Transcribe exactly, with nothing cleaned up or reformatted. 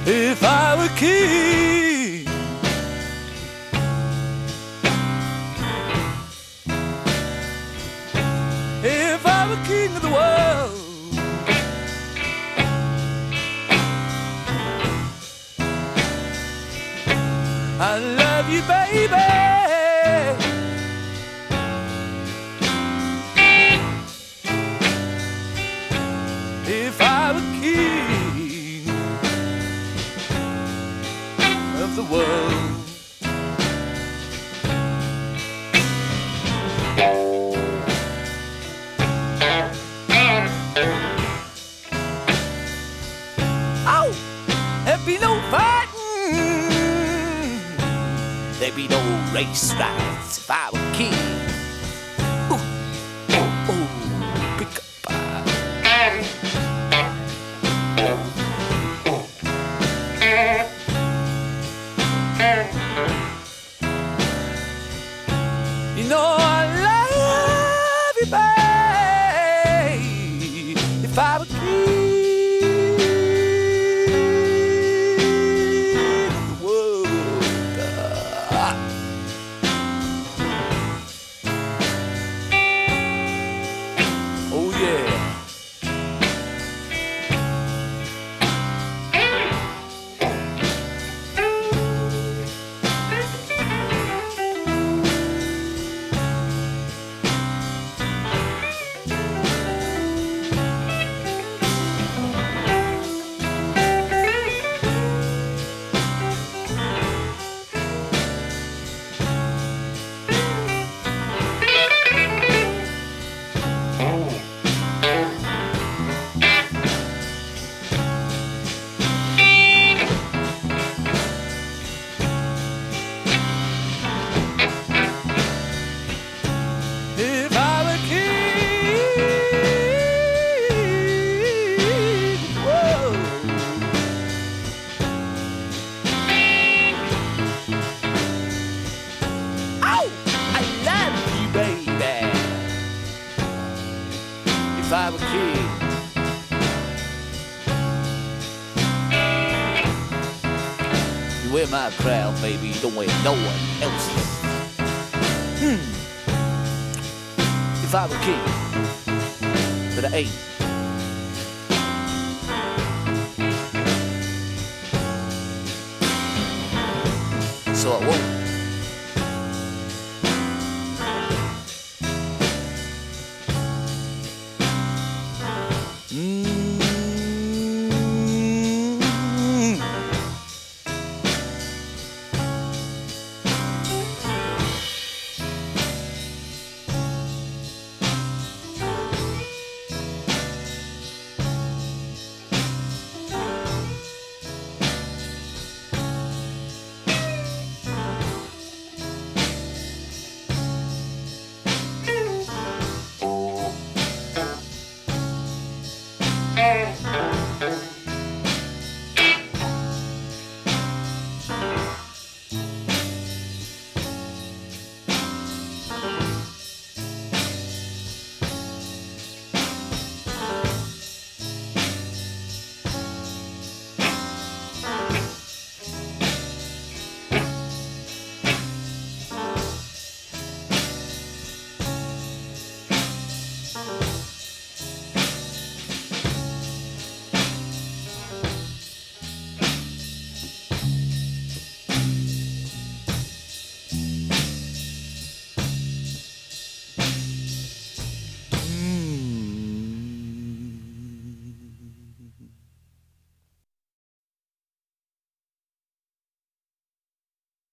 If I were king, if I were king of the world, I love you, baby. If I were king of the world, oh, there'd be no fighting, there'd be no race riots if I were king. Ooh, ooh, ooh, pick up. You know I love you, babe. If I were king of the world, ah. Oh yeah. If I were king, whoa. Oh, I love you, baby. If I were king, you wear my crown, baby. You don't wear no one else's. Hmm. If I were king, but I ain't.